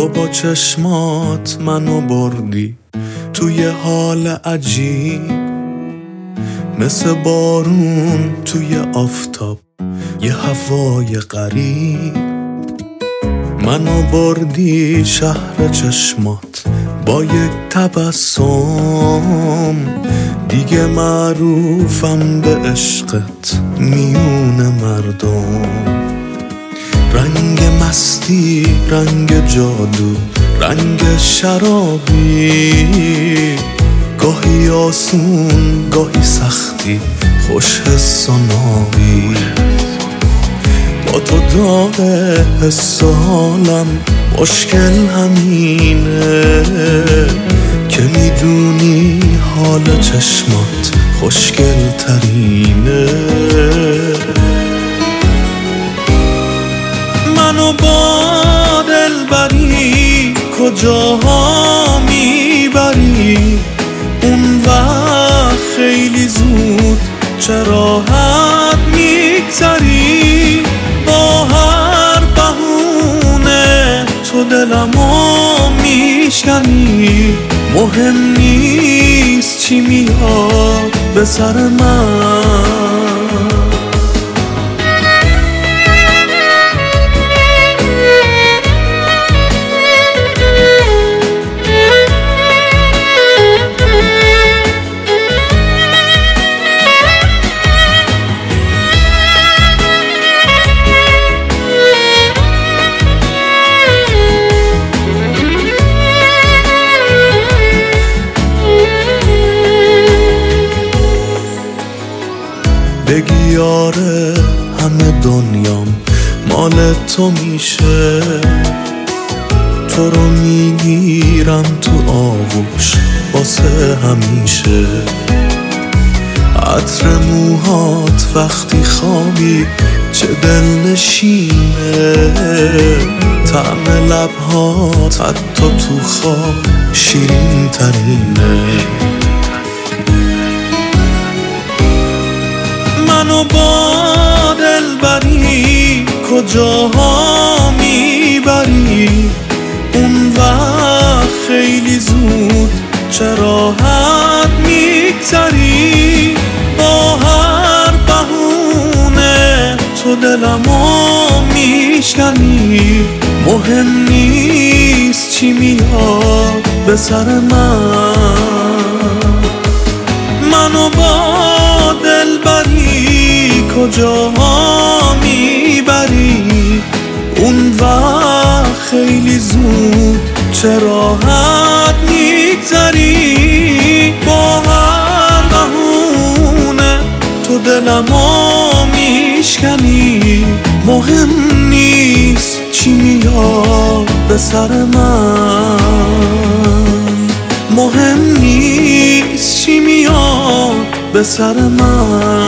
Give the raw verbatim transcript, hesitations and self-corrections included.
تو با چشمات منو بردی توی حال عجیب، مثل بارون توی آفتاب یه هوای غریب. منو بردی شهر چشمات با یک تبسم، دیگه معروفم به عشقت میون مردم. رنگ مستی، رنگ جادو، رنگ شرابی، گاهی آسون گاهی سختی، خوش حس و نابی. با تو داغ حس و حالم مشکل همینه که میدونی حال چشمات خوشگل ترینه. منو با دلبری کجاها میبری؟ اون وقت خیلی زود چرا حد میگذری؟ با هر بهونه تو دلمو میشکنی. مهم نیست چی میاد به سر من، بگی آره همه دنیام مال تو میشه، تو رو میگیرم تو آغوش واسه همیشه. عطر موهات وقتی خوابی چه دلنشینه، طعم لبهات حتی تو خواب شیرین ترینه. منو با دلبری کجاها میبری؟ اون وقت خیلی زود چرا حد میگذری؟ با هر بهونه تو دلمو میشکنی. مهم نیست چی میاد به سر من. منو با دلبری کجاها میبری؟ اون وقت خیلی زود چرا حد میگذری؟ با هر بهونه تو دلمو میشکنی. مهم نیست چی میاد به سر من، مهم نیست چی میاد به سر من.